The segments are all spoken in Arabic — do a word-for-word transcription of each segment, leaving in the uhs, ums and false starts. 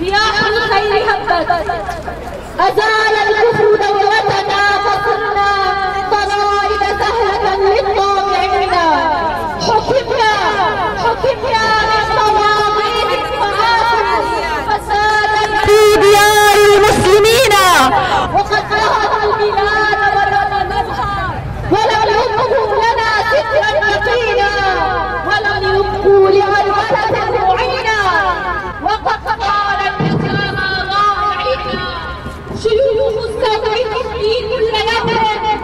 رياح الخير هبت أزال الكفر دولتنا فصرنا ضرائب سهلة للطامعين. حكمنا حكمنا بالطواغيت المعاصي فسادا في ديار المسلمين، وقد نهض البلاد ورممتها ولم يبقوا لنا سترا يقينا، ولم يبقوا لعربلة معينا، وقد قال الإسلام ضائعين. شيوخ الثورة تحمي كل يوم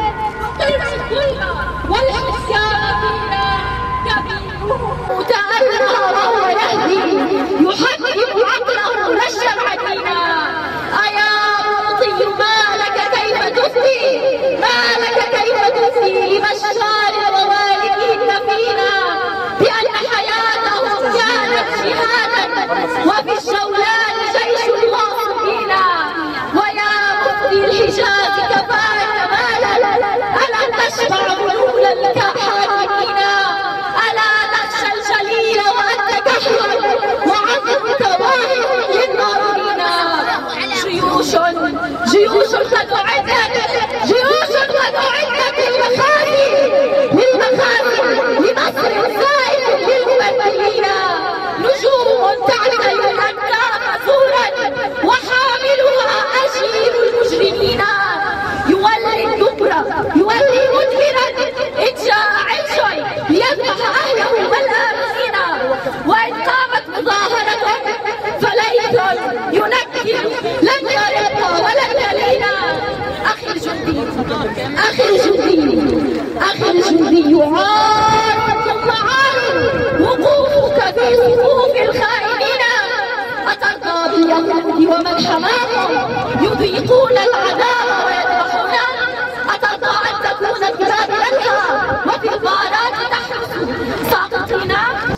قرص الظلم والعصيان فينا كبير تألق وهو يهدي يحكم عقله نشر عدينا. أيا معطي ما لك كيف تفتي ما لك كيف تفتي لبشار ووالدين فينا بأن حياتهم كانت جهادا وفي الشولان جيش الغاصبين. ويا مفتي الحجاز كفاك مالا ألا تشبع ملولا كحاكمين. ألا تخشى الجليل وأنت كحل وعظمك واحد للنارين. جيوش جيوش قد أعدت جيوش قد أعدت للمخازي للمخازي لمصر سائر للمبدلين. نجوم تعتل الأنكاف زورا وحاملها أجيل المجرمين. يولي الدبر يولي مدبرا إن جاء عشي ليذبح أهله والآمنين. وإن قامت مظاهرة فليس ينكر لن يرق ولن يلينا. أخي الجندي أخي الجندي أخي الجندي عار ثم عار وقوفك في صفوف الخائنين. أترضى باليهود ومن حماهم يذيقون العذاب ويذبحون؟ أترضى أن تكون البلاد لها وفي الغارات تحرس ساقطين؟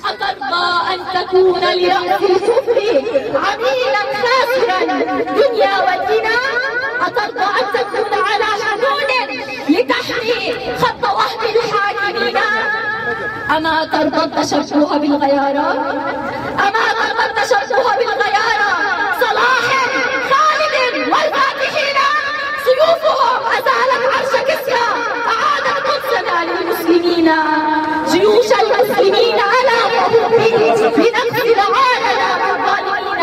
أترضى أن تكون لرأس الكفر عميلا خاسرا دنيا ودين؟ أترضى أن تكون على حدود لتحمي خط وهب الحاكمين؟ أما ترضى التشبه بالغيارات؟ أما ترضى التشبه بالغيارة صلاح خالد والفاتحين؟ سيوفهم أزالت عرش كسرى أعادت قدسنا للمسلمين. جيوش المسلمين على ضبوبه لنقتل عالنا بالظالمين.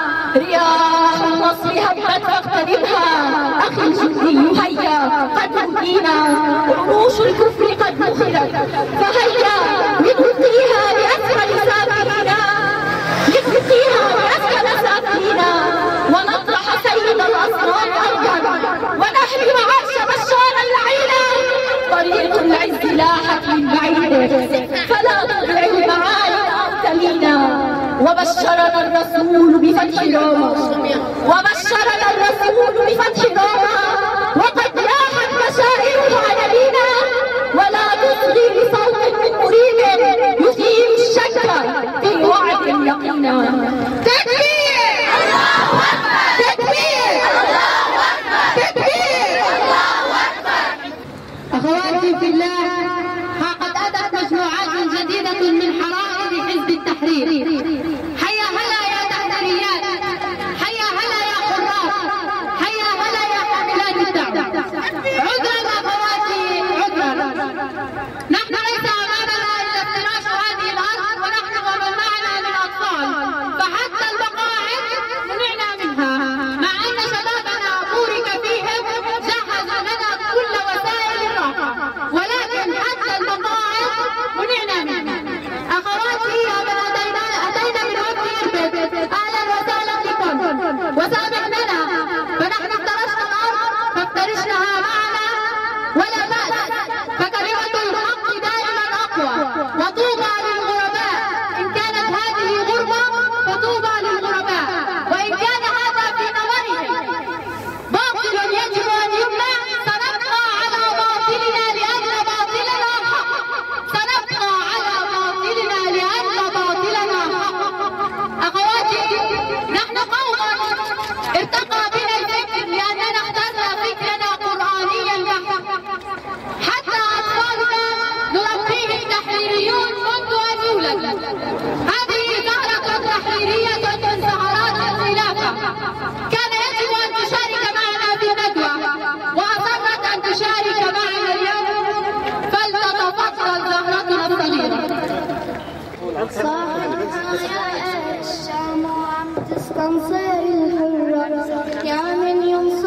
رياح النصر هبت فاقتربها أخي الجندي هيا قد هدينا. رموش الكفر قد نخرت فهيا لنلقيها لأسفل سافلينا لنلقيها لأسفل سافلينا ونطرح سيد الأصنام أرضا ونحمي عرش بشار اللعينة. طريق العز لا حكم بعيد فلا تضع المعالي الأمثلين. وبشرنا الرسول بفتح روما وبشرنا الرسول بفتح روما وقد لاحت بشائرها نبينا. ولا تصغي لصوت من مريد يثير الشك في وعد يقينا. تكبير الله أكبر تكبير الله أكبر تكبير الله أكبر. أخواتي في الله، ها قد أتت مجموعات جديدة من حرائر حزب التحرير. حيا هلا يا تحريريات، حيا هلا يا حراس، حيا هلا يا حاملات الدعوة. عذرا أخواتي عذرا، نحن ليس أمامنا إلا افتراش هذه الأرض ونحن ومن معنا من أطفال، فحتى المقاعد منعنا منها. مع أن شبابنا بورك فيهم جهزوا لنا كل وسائل الراحة، ولكن حتى المقاعد منعنا منها. أخواتي أتينا أتينا من وقت إربد، أهلا وسهلا بكم وسامحنا فنحن افترشنا الأرض فافترشناها معنا ولا بأس، فكلمة الحق صاحبها يا الشام وعم تستنصر الحرة، يا من ينصر